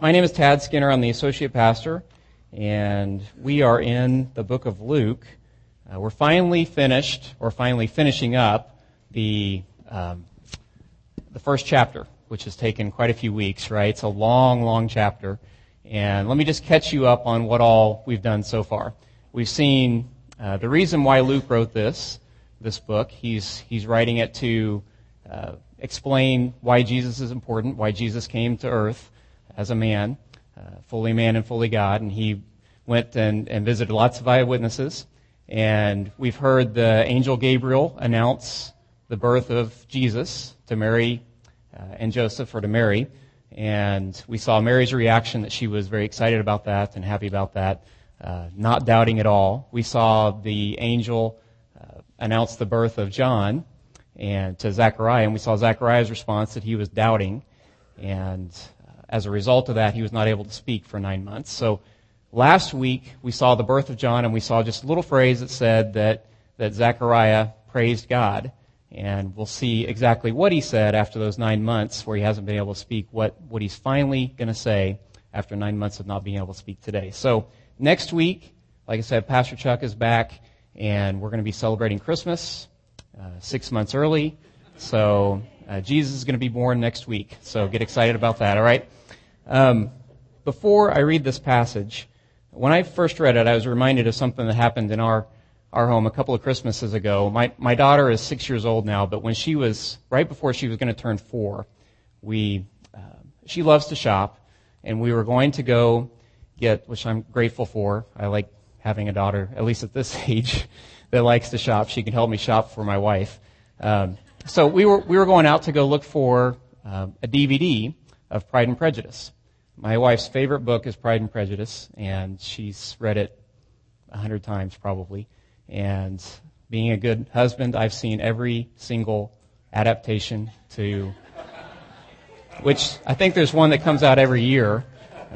My name is Tad Skinner. I'm the associate pastor, and we are in the book of Luke. We're finally finishing up the first chapter, which has taken quite a few weeks, right? It's a long chapter. And let me just catch you up on what all we've done so far. We've seen the reason why Luke wrote this book. He's writing it to explain why Jesus is important, why Jesus came to earth as a man, fully man and fully God, and he went and visited lots of eyewitnesses. And we've heard the angel Gabriel announce the birth of Jesus to Mary and Joseph, or to Mary. And we saw Mary's reaction, that she was very excited about that and happy about that, not doubting at all. We saw the angel announce the birth of John and to Zechariah, and we saw Zechariah's response that he was doubting, and as a result of that, he was not able to speak for 9 months. So last week, we saw the birth of John, and we saw just a little phrase that said that Zechariah praised God. And we'll see exactly what he said after those 9 months where he hasn't been able to speak, what he's finally going to say after 9 months of not being able to speak today. So next week, like I said, Pastor Chuck is back, and we're going to be celebrating Christmas 6 months early. So Jesus is going to be born next week. So get excited about that, all right? Before I read this passage, when I first read it, I was reminded of something that happened in our home a couple of Christmases ago. My daughter is 6 years old now, but when she was, right before she was going to turn 4, she loves to shop, and we were going to go get, which I'm grateful for. I like having a daughter, at least at this age, that likes to shop. She can help me shop for my wife. So we were going out to go look for a DVD of Pride and Prejudice. My wife's favorite book is Pride and Prejudice, and she's read it 100 times probably. And being a good husband, I've seen every single adaptation to, which I think there's one that comes out every year.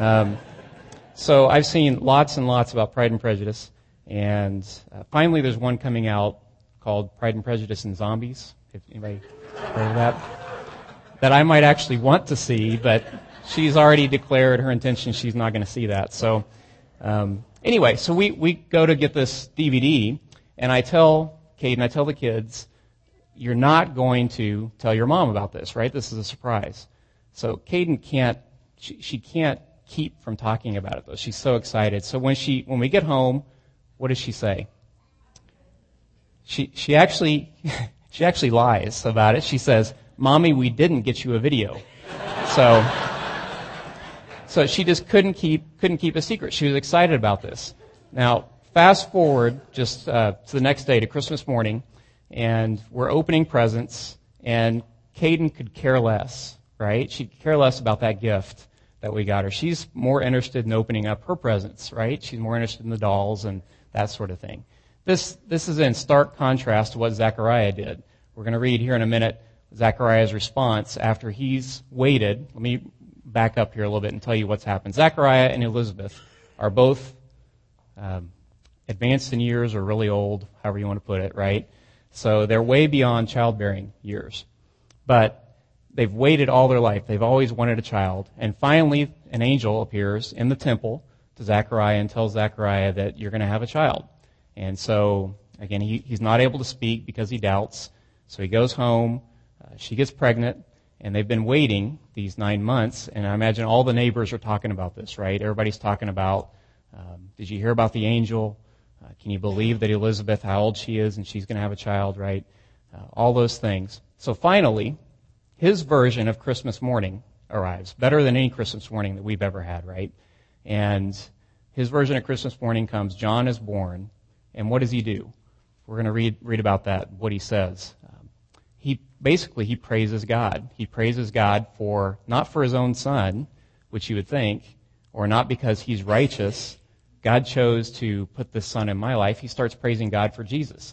So I've seen lots and lots about Pride and Prejudice. And finally there's one coming out called Pride and Prejudice and Zombies. If anybody heard of that I might actually want to see, but she's already declared her intention she's not going to see that. So anyway, so we go to get this DVD, and I tell Caden, I tell the kids, you're not going to tell your mom about this, right? This is a surprise. So Caden can't keep from talking about it, though. She's so excited. So when we get home, what does she say? She actually lies about it. She says, "Mommy, we didn't get you a video." So she just couldn't keep a secret. She was excited about this. Now, fast forward just to the next day, to Christmas morning, and we're opening presents, and Caden could care less, right? She'd care less about that gift that we got her. She's more interested in opening up her presents, right? She's more interested in the dolls and that sort of thing. This is in stark contrast to what Zechariah did. We're going to read here in a minute Zechariah's response after he's waited. Let me back up here a little bit and tell you what's happened. Zechariah and Elizabeth are both advanced in years, or really old, however you want to put it, right? So they're way beyond childbearing years. But they've waited all their life. They've always wanted a child. And finally, an angel appears in the temple to Zechariah and tells Zechariah that you're going to have a child. And so, again, he's not able to speak because he doubts. So he goes home. She gets pregnant. And they've been waiting these 9 months, and I imagine all the neighbors are talking about this, right? Everybody's talking about, did you hear about the angel? Can you believe that Elizabeth, how old she is, and she's going to have a child, right? All those things. So finally, his version of Christmas morning arrives, better than any Christmas morning that we've ever had, right? And his version of Christmas morning comes. John is born, and what does he do? We're going to read about that, what he says. He praises God. He praises God not for his own son, which you would think, or not because he's righteous. God chose to put this son in my life. He starts praising God for Jesus.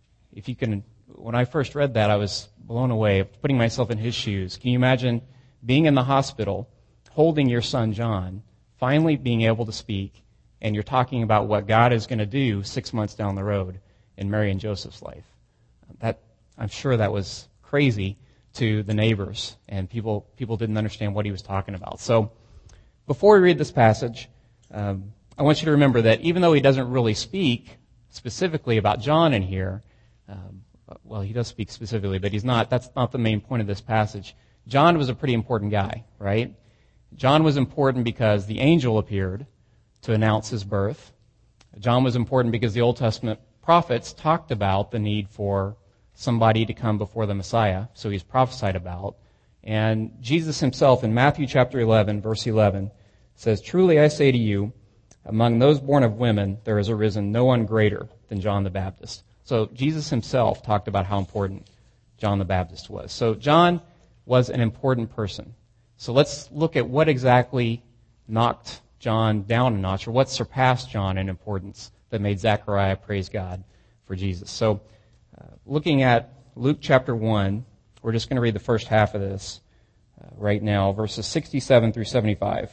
When I first read that, I was blown away, putting myself in his shoes. Can you imagine being in the hospital, holding your son John, finally being able to speak, and you're talking about what God is going to do 6 months down the road in Mary and Joseph's life? I'm sure that was crazy to the neighbors, and people didn't understand what he was talking about. So before we read this passage, I want you to remember that even though he doesn't really speak specifically about John in here, well, he does speak specifically, but that's not the main point of this passage. John was a pretty important guy, right? John was important because the angel appeared to announce his birth. John was important because the Old Testament prophets talked about the need for somebody to come before the Messiah, so he's prophesied about. And Jesus himself in Matthew chapter 11, verse 11, says, "Truly I say to you, among those born of women, there has arisen no one greater than John the Baptist." So Jesus himself talked about how important John the Baptist was. So John was an important person. So let's look at what exactly knocked John down a notch, or what surpassed John in importance that made Zechariah praise God for Jesus. So looking at Luke chapter 1, we're just going to read the first half of this right now, verses 67 through 75.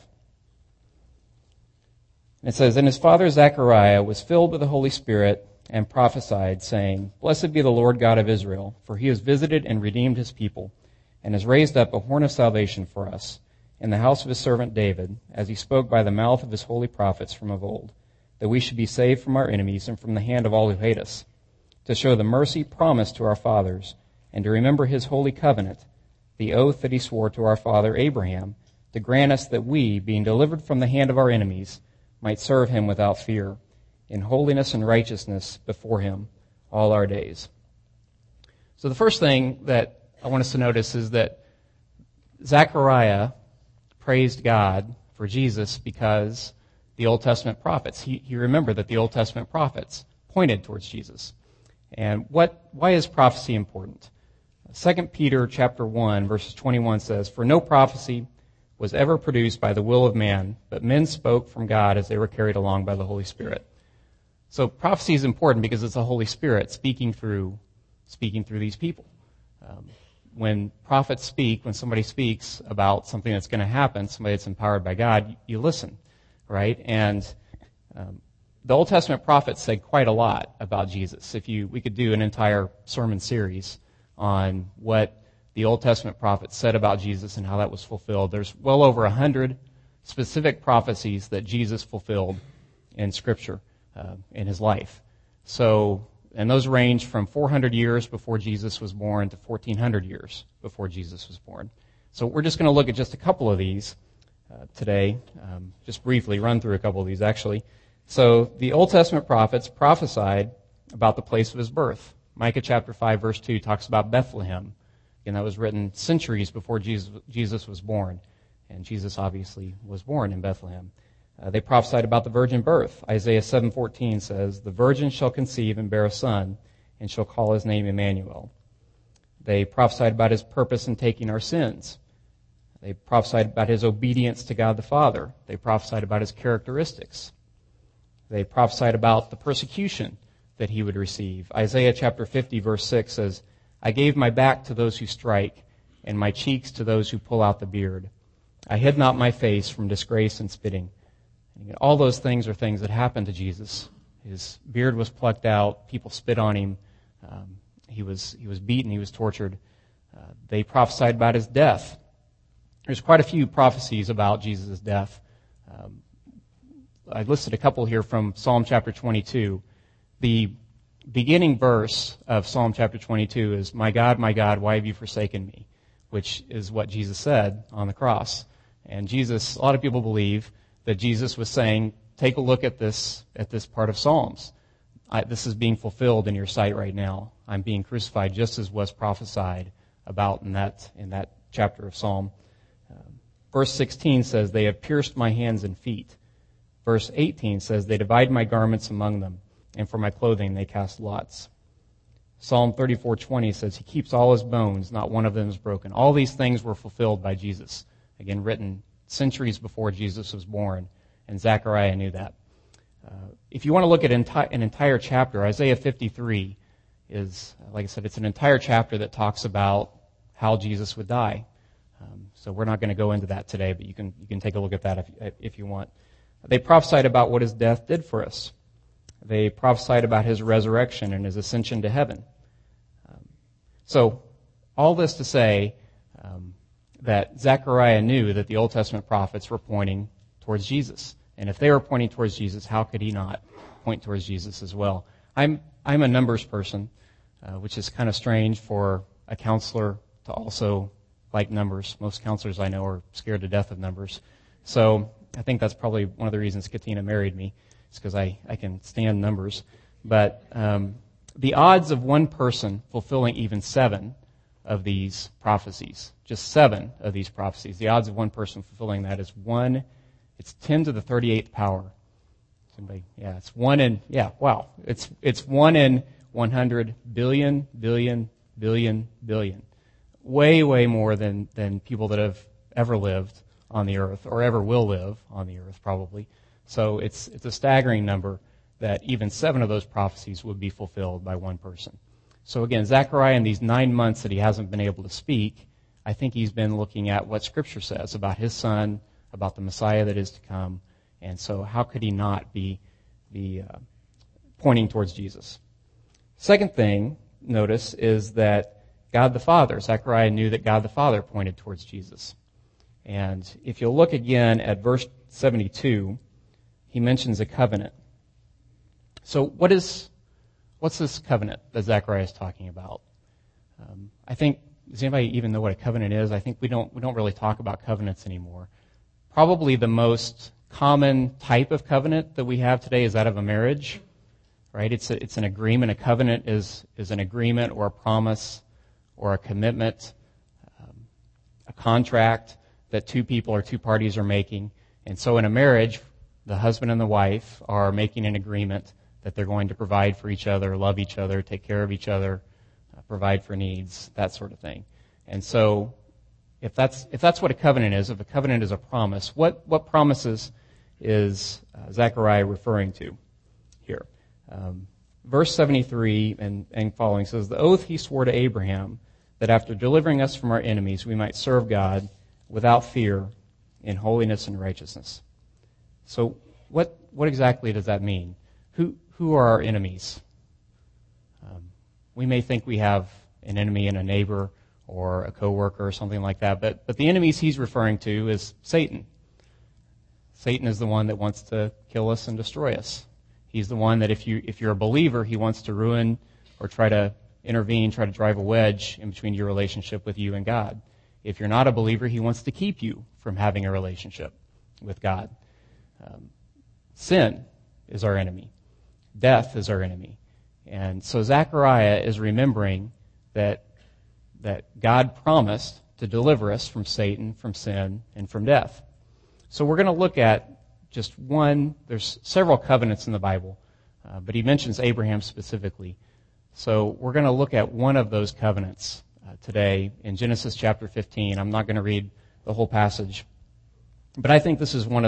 It says, "And his father Zechariah was filled with the Holy Spirit and prophesied, saying, Blessed be the Lord God of Israel, for he has visited and redeemed his people, and has raised up a horn of salvation for us in the house of his servant David, as he spoke by the mouth of his holy prophets from of old, that we should be saved from our enemies and from the hand of all who hate us, to show the mercy promised to our fathers, and to remember his holy covenant, the oath that he swore to our father Abraham, to grant us that we, being delivered from the hand of our enemies, might serve him without fear, in holiness and righteousness before him all our days." So the first thing that I want us to notice is that Zechariah praised God for Jesus because the Old Testament prophets, he remembered that the Old Testament prophets pointed towards Jesus. And why is prophecy important? 2 Peter chapter 1, verses 21 says, "For no prophecy was ever produced by the will of man, but men spoke from God as they were carried along by the Holy Spirit." So prophecy is important because it's the Holy Spirit speaking through these people. When prophets speak, when somebody speaks about something that's going to happen, somebody that's empowered by God, you listen, right? And the Old Testament prophets said quite a lot about Jesus. We could do an entire sermon series on what the Old Testament prophets said about Jesus and how that was fulfilled. There's well over 100 specific prophecies that Jesus fulfilled in Scripture in his life. And those range from 400 years before Jesus was born to 1,400 years before Jesus was born. So we're just going to look at just a couple of these today, just briefly run through a couple of these actually. So the Old Testament prophets prophesied about the place of his birth. Micah chapter 5 verse 2 talks about Bethlehem. And that was written centuries before Jesus was born. And Jesus obviously was born in Bethlehem. They prophesied about the virgin birth. Isaiah 7:14 says, "The virgin shall conceive and bear a son, and shall call his name Emmanuel." They prophesied about his purpose in taking our sins. They prophesied about his obedience to God the Father. They prophesied about his characteristics. They prophesied about the persecution that he would receive. Isaiah chapter 50 verse 6 says, "I gave my back to those who strike, and my cheeks to those who pull out the beard. I hid not my face from disgrace and spitting." And all those things are things that happened to Jesus. His beard was plucked out. People spit on him. He was beaten. He was tortured. They prophesied about his death. There's quite a few prophecies about Jesus' death. I listed a couple here from Psalm chapter 22. The beginning verse of Psalm chapter 22 is, my God, why have you forsaken me?" Which is what Jesus said on the cross. And Jesus, a lot of people believe that Jesus was saying, take a look at this part of Psalms. This is being fulfilled in your sight right now. I'm being crucified just as was prophesied about in that chapter of Psalm. Verse 16 says, "They have pierced my hands and feet." Verse 18 says, "They divide my garments among them, and for my clothing they cast lots." Psalm 34:20 says, "He keeps all his bones, not one of them is broken." All these things were fulfilled by Jesus. Again, written centuries before Jesus was born, and Zechariah knew that. If you want to look at an entire chapter, Isaiah 53 is, like I said, it's an entire chapter that talks about how Jesus would die. So we're not going to go into that today, but you can take a look at that if you want. They prophesied about what his death did for us. They prophesied about his resurrection and his ascension to heaven. So all this to say that Zechariah knew that the Old Testament prophets were pointing towards Jesus. And if they were pointing towards Jesus, how could he not point towards Jesus as well? I'm a numbers person, which is kind of strange for a counselor to also like numbers. Most counselors I know are scared to death of numbers. So I think that's probably one of the reasons Katina married me. It's because I can stand numbers. But the odds of one person fulfilling even 7 of these prophecies, just 7 of these prophecies, the odds of one person fulfilling that is 1, it's 10 to the 38th power. Somebody, it's 1 in, it's 1 in 100 billion, billion, billion, billion. Way, way more than people that have ever lived on the earth, or ever will live on the earth, probably. So it's a staggering number that even 7 of those prophecies would be fulfilled by one person. So again, Zechariah, in these 9 months that he hasn't been able to speak, I think he's been looking at what Scripture says about his son, about the Messiah that is to come, and so how could he not be pointing towards Jesus? Second thing, notice, is that God the Father, Zechariah knew that God the Father pointed towards Jesus. And if you'll look again at verse 72, he mentions a covenant. So what's this covenant that Zechariah is talking about? I think, does anybody even know what a covenant is? I think we don't really talk about covenants anymore. Probably the most common type of covenant that we have today is that of a marriage, right? It's an agreement. A covenant is an agreement or a promise or a commitment, a contract that 2 people or 2 parties are making. And so in a marriage, the husband and the wife are making an agreement that they're going to provide for each other, love each other, take care of each other, provide for needs, that sort of thing. And so if that's what a covenant is, if a covenant is a promise, what promises is Zechariah referring to here? Verse 73 and following says, "The oath he swore to Abraham, that after delivering us from our enemies, we might serve God without fear in holiness and righteousness." So what exactly does that mean? Who are our enemies? We may think we have an enemy in a neighbor or a coworker or something like that, but the enemies he's referring to is Satan. Satan is the one that wants to kill us and destroy us. He's the one that if you're a believer, he wants to ruin or try to intervene, try to drive a wedge in between your relationship with you and God. If you're not a believer, he wants to keep you from having a relationship with God. Sin is our enemy. Death is our enemy. And so Zechariah is remembering that God promised to deliver us from Satan, from sin, and from death. So we're going to look at just one. There's several covenants in the Bible, but he mentions Abraham specifically. So we're going to look at one of those covenants today in Genesis chapter 15. I'm not going to read the whole passage, but I think this is one of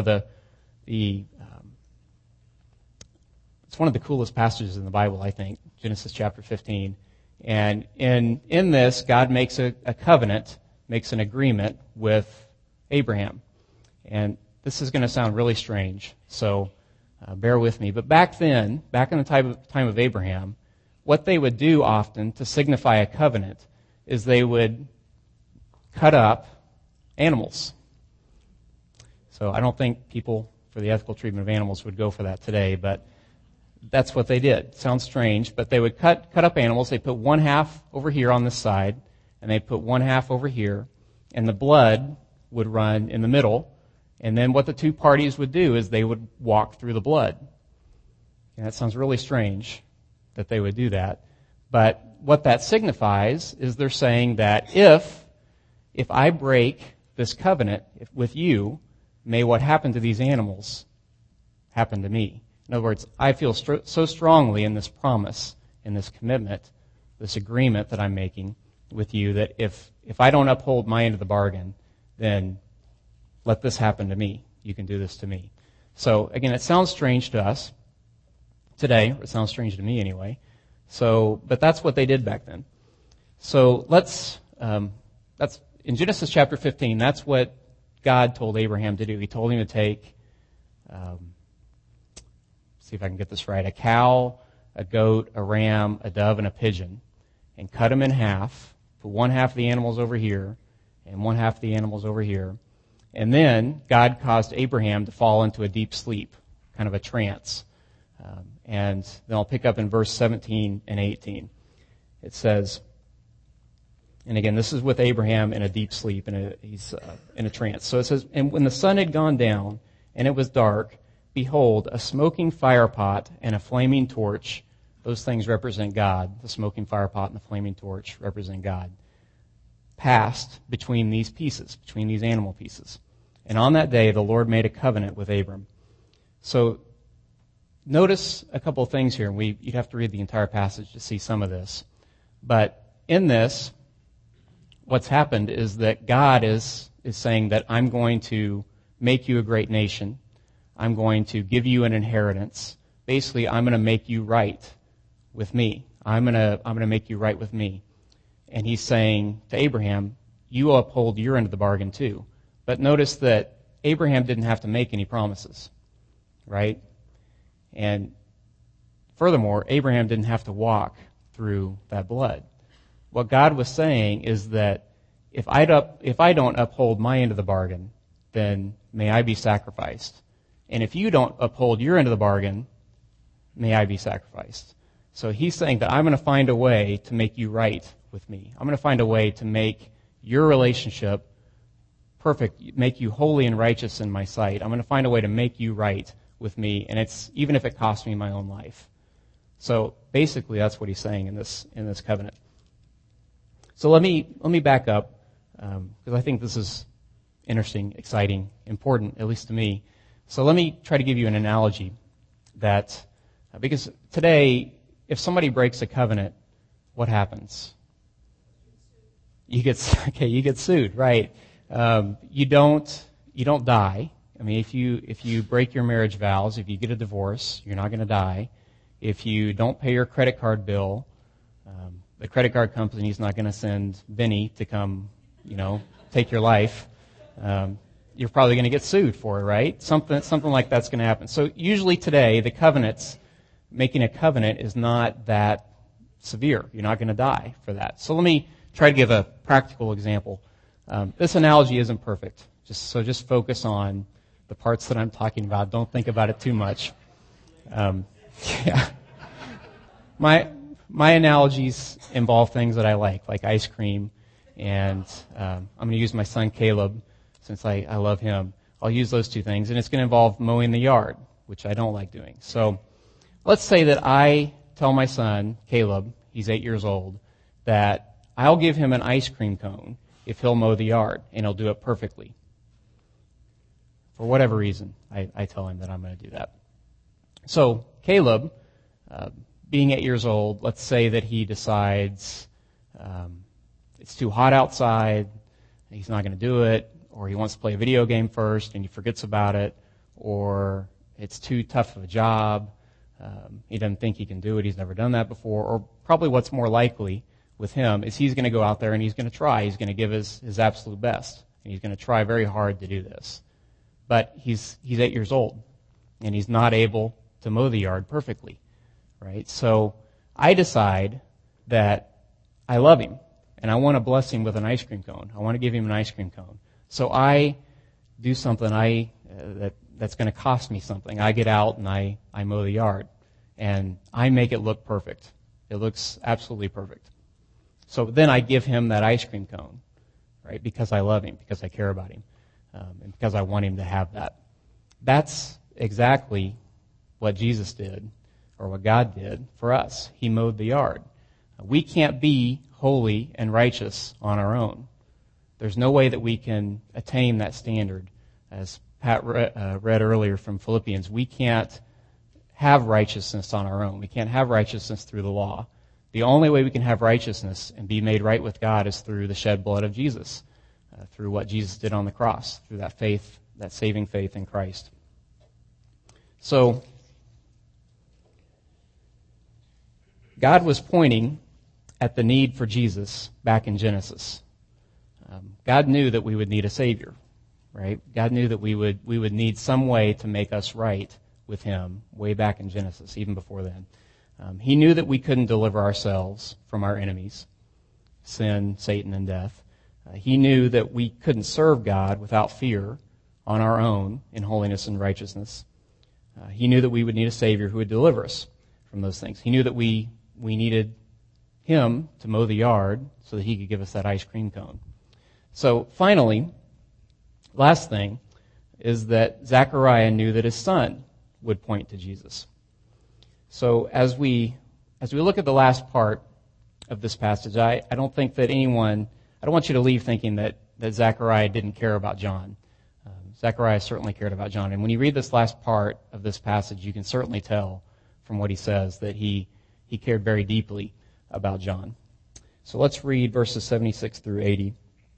it's one of the coolest passages in the Bible, I think, Genesis chapter 15. And in this, God makes a covenant, makes an agreement with Abraham. And this is going to sound really strange, so bear with me. But back in the time of Abraham, what they would do often to signify a covenant is they would cut up animals. So I don't think people for the ethical treatment of animals would go for that today, but that's what they did. Sounds strange, but they would cut up animals. They put one half over here on this side, and they put one half over here, and the blood would run in the middle. And then what the 2 parties would do is they would walk through the blood. And that sounds really strange that they would do that. But what that signifies is they're saying that if I break this covenant with you, may what happened to these animals happen to me. In other words, I feel so strongly in this promise, in this commitment, this agreement that I'm making with you, that if I don't uphold my end of the bargain, then let this happen to me. You can do this to me. So again, it sounds strange to us today. It sounds strange to me anyway. So, but that's what they did back then. So that's in Genesis chapter 15. That's what God told Abraham to do. He told him to take, see if I can get this right, a cow, a goat, a ram, a dove, and a pigeon, and cut them in half. Put one half of the animals over here, and one half of the animals over here. And then God caused Abraham to fall into a deep sleep, kind of a trance. And then I'll pick up in verse 17 and 18. It says, and again, this is with Abraham in a deep sleep, and he's in a trance. So it says, and when the sun had gone down and it was dark, behold, a smoking firepot and a flaming torch, those things represent God. The smoking firepot and the flaming torch represent God, passed between these pieces, between these animal pieces. And on that day, the Lord made a covenant with Abram. So notice a couple of things here. You'd have to read the entire passage to see some of this. But in this, what's happened is that God is saying that I'm going to make you a great nation. I'm going to give you an inheritance. Basically, I'm going to make you right with me. I'm going to make you right with me. And he's saying to Abraham, you uphold your end of the bargain too. But notice that Abraham didn't have to make any promises, right? And furthermore, Abraham didn't have to walk through that blood. What God was saying is that if I don't uphold my end of the bargain, then may I be sacrificed. And if you don't uphold your end of the bargain, may I be sacrificed. So he's saying that I'm going to find a way to make you right with me. I'm going to find a way to make your relationship perfect, make you holy and righteous in my sight. I'm going to find a way to make you right with me, and it's even if it costs me my own life. So basically, that's what he's saying in this covenant. So let me back up because I think this is interesting, exciting, important, at least to me. So let me try to give you an analogy that because today, if somebody breaks a covenant, what happens? You get sued, right? You don't die. I mean, if you break your marriage vows, if you get a divorce, you're not going to die. If you don't pay your credit card bill, the credit card company is not going to send Vinny to come, take your life. You're probably going to get sued for it, right? Something like that's going to happen. So usually today, making a covenant is not that severe. You're not going to die for that. So let me try to give a practical example. This analogy isn't perfect. Just focus on the parts that I'm talking about. Don't think about it too much. Yeah. My analogies involve things that I like ice cream, and I'm going to use my son Caleb since I love him. I'll use those two things, and it's going to involve mowing the yard, which I don't like doing. So let's say that I tell my son Caleb, he's 8 years old, that I'll give him an ice cream cone if he'll mow the yard, and he'll do it perfectly. For whatever reason, I tell him that I'm going to do that. So Caleb, being 8 years old, let's say that he decides it's too hot outside, he's not going to do it, or he wants to play a video game first and he forgets about it, or it's too tough of a job, he doesn't think he can do it, he's never done that before, or probably what's more likely with him is he's going to go out there and he's going to try, he's going to give his absolute best, and he's going to try very hard to do this. But he's 8 years old, and he's not able to mow the yard perfectly, right? So I decide that I love him, and I want to bless him with an ice cream cone. I want to give him an ice cream cone. So I do something that's going to cost me something. I get out and I mow the yard, and I make it look perfect. It looks absolutely perfect. So then I give him that ice cream cone, right? Because I love him, because I care about him. And because I want him to have that. That's exactly what Jesus did, or what God did for us. He mowed the yard. We can't be holy and righteous on our own. There's no way that we can attain that standard. As Pat read earlier from Philippians, we can't have righteousness on our own. We can't have righteousness through the law. The only way we can have righteousness and be made right with God is through the shed blood of Jesus. Through what Jesus did on the cross, through that faith, that saving faith in Christ. So, God was pointing at the need for Jesus back in Genesis. God knew that we would need a Savior, right? God knew that we would need some way to make us right with Him way back in Genesis, even before then. He knew that we couldn't deliver ourselves from our enemies, sin, Satan, and death. He knew that we couldn't serve God without fear on our own in holiness and righteousness. He knew that we would need a Savior who would deliver us from those things. He knew that we needed Him to mow the yard so that He could give us that ice cream cone. So finally, last thing is that Zechariah knew that his son would point to Jesus. So as we look at the last part of this passage, I don't think that I don't want you to leave thinking that Zechariah didn't care about John. Zechariah certainly cared about John. And when you read this last part of this passage, you can certainly tell from what he says that he cared very deeply about John. So let's read verses 76 through 80.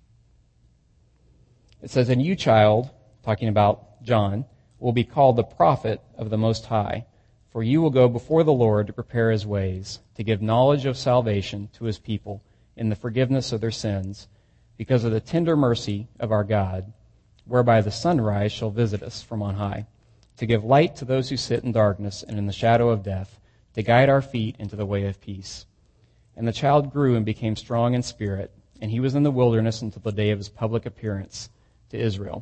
It says, "And you, child," talking about John, "will be called the prophet of the Most High, for you will go before the Lord to prepare His ways, to give knowledge of salvation to His people in the forgiveness of their sins, because of the tender mercy of our God, whereby the sunrise shall visit us from on high, to give light to those who sit in darkness and in the shadow of death, to guide our feet into the way of peace. And the child grew and became strong in spirit, and he was in the wilderness until the day of his public appearance to Israel."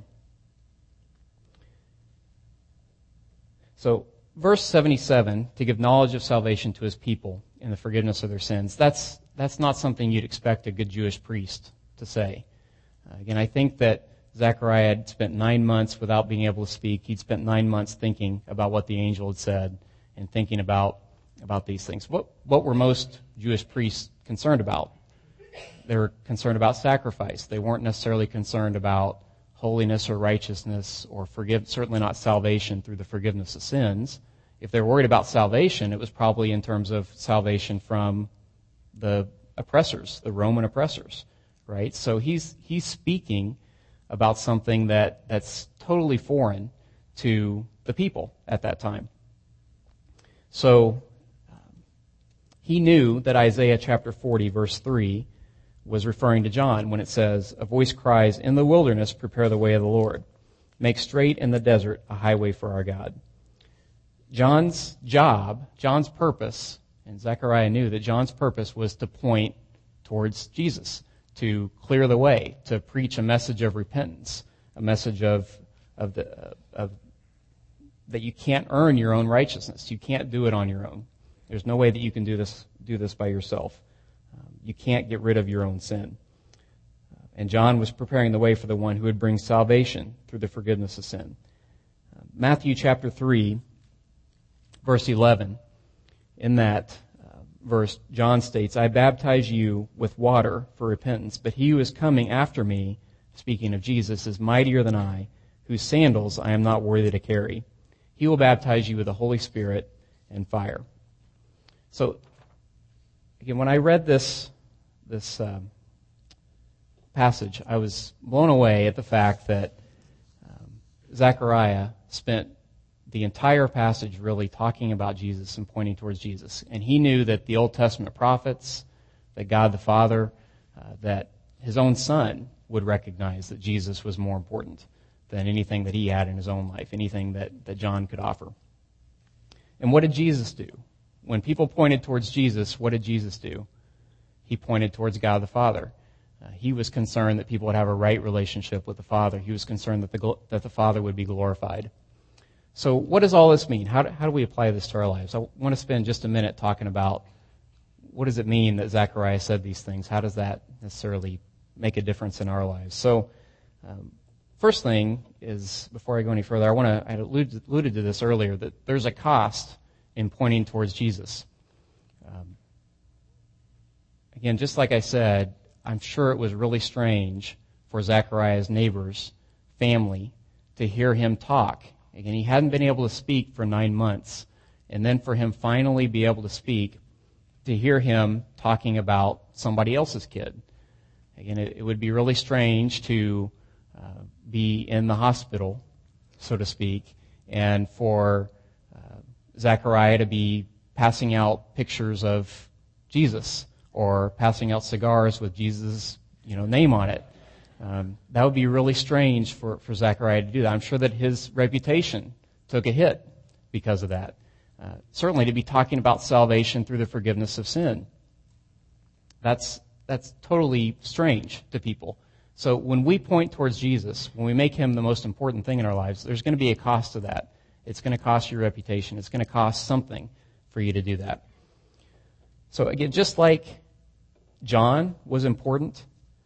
So, verse 77, to give knowledge of salvation to His people in the forgiveness of their sins, that's not something you'd expect a good Jewish priest to say. Again, I think that Zechariah had spent 9 months without being able to speak. He'd spent 9 months thinking about what the angel had said and thinking about these things. What were most Jewish priests concerned about? They were concerned about sacrifice. They weren't necessarily concerned about holiness or righteousness or certainly not salvation through the forgiveness of sins. If they were worried about salvation, it was probably in terms of salvation from the oppressors, the Roman oppressors, right? So he's speaking about something that's totally foreign to the people at that time. So he knew that Isaiah chapter 40, verse 3, was referring to John when it says, "A voice cries, 'In the wilderness, prepare the way of the Lord. Make straight in the desert a highway for our God.'" John's job, John's purpose, and Zechariah knew that John's purpose was to point towards Jesus, to clear the way, to preach a message of repentance, a message of that you can't earn your own righteousness. You can't do it on your own. There's no way that you can do this by yourself. You can't get rid of your own sin. And John was preparing the way for the one who would bring salvation through the forgiveness of sin. Matthew chapter 3, verse 11, in that verse, John states, "I baptize you with water for repentance, but he who is coming after me," speaking of Jesus, "is mightier than I, whose sandals I am not worthy to carry. He will baptize you with the Holy Spirit and fire." So, again, when I read this passage, I was blown away at the fact that Zechariah spent the entire passage really talking about Jesus and pointing towards Jesus. And he knew that the Old Testament prophets, that God the Father, that his own son would recognize that Jesus was more important than anything that he had in his own life, anything that John could offer. And what did Jesus do? When people pointed towards Jesus, what did Jesus do? He pointed towards God the Father. He was concerned that people would have a right relationship with the Father. He was concerned that the Father would be glorified. So what does all this mean? How do we apply this to our lives? I want to spend just a minute talking about what does it mean that Zechariah said these things? How does that necessarily make a difference in our lives? So first thing is, before I go any further, I alluded to this earlier, that there's a cost in pointing towards Jesus. Again, just like I said, I'm sure it was really strange for Zechariah's neighbors, family, to hear him talk. Again, he hadn't been able to speak for 9 months. And then for him finally be able to speak, to hear him talking about somebody else's kid. Again, it would be really strange to be in the hospital, so to speak, and for Zechariah to be passing out pictures of Jesus or passing out cigars with Jesus' name on it. That would be really strange for Zechariah to do that. I'm sure that his reputation took a hit because of that. Certainly to be talking about salvation through the forgiveness of sin. That's totally strange to people. So when we point towards Jesus, when we make him the most important thing in our lives, there's going to be a cost to that. It's going to cost your reputation. It's going to cost something for you to do that. So again, just like John was important,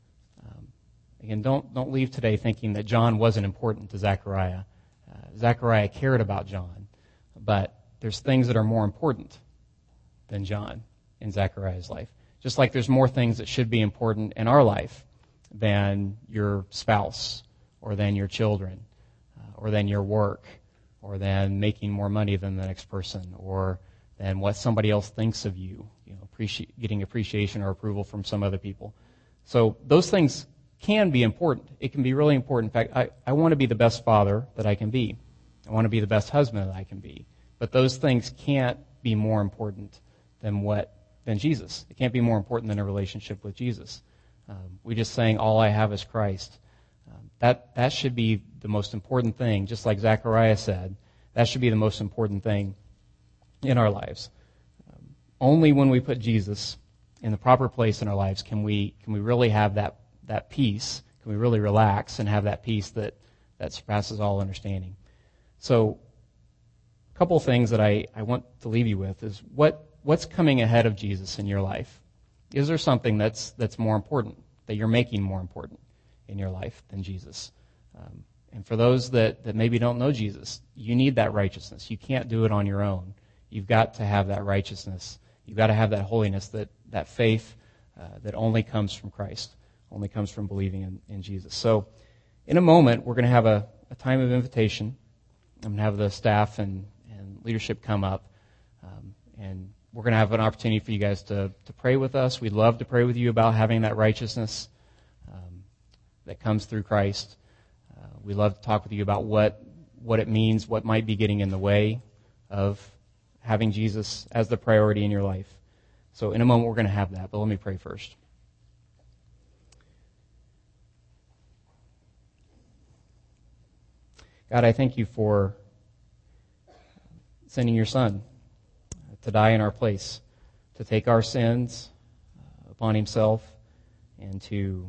again, don't leave today thinking that John wasn't important to Zechariah. Zechariah cared about John, but there's things that are more important than John in Zechariah's life. Just like there's more things that should be important in our life than your spouse, or than your children, or than your work, or than making more money than the next person, or than what somebody else thinks of you, getting appreciation or approval from some other people. So those things can be important. It can be really important. In fact, I want to be the best father that I can be. I want to be the best husband that I can be. But those things can't be more important than Jesus. It can't be more important than a relationship with Jesus. We just saying, all I have is Christ. That should be the most important thing, just like Zechariah said. That should be the most important thing in our lives. Only when we put Jesus in the proper place in our lives can we really have that peace, can we really relax and have that peace that surpasses all understanding. So a couple of things that I want to leave you with is what's coming ahead of Jesus in your life? Is there something that's more important, that you're making more important in your life than Jesus? And for those that maybe don't know Jesus, you need that righteousness. You can't do it on your own. You've got to have that righteousness. You've got to have that holiness, that faith that only comes from Christ, only comes from believing in Jesus. So in a moment, we're going to have a time of invitation. I'm going to have the staff and leadership come up, and we're going to have an opportunity for you guys to pray with us. We'd love to pray with you about having that righteousness that comes through Christ. We'd love to talk with you about what it means, what might be getting in the way of having Jesus as the priority in your life. So in a moment, we're going to have that, but let me pray first. God, I thank you for sending your Son to die in our place, to take our sins upon himself, and to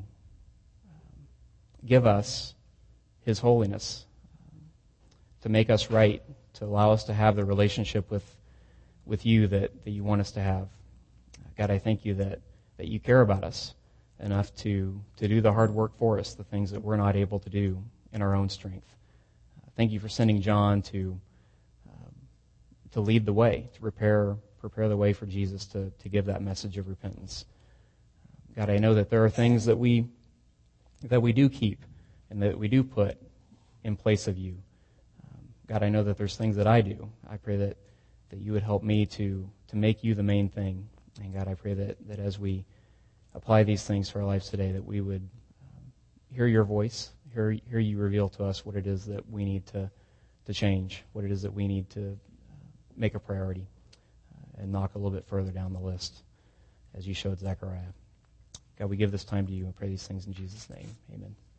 give us his holiness, to make us right, to allow us to have the relationship with you that you want us to have. God, I thank you that you care about us enough to do the hard work for us, the things that we're not able to do in our own strength. Thank you for sending John to lead the way, to prepare the way for Jesus to give that message of repentance. God, I know that there are things that we do keep and that we do put in place of you. God, I know that there's things that I do. I pray that you would help me to make you the main thing. And God, I pray that as we apply these things to our lives today, that we would hear your voice, hear you reveal to us what it is that we need to change, what it is that we need to make a priority, and knock a little bit further down the list, as you showed Zechariah. God, we give this time to you and pray these things in Jesus' name. Amen.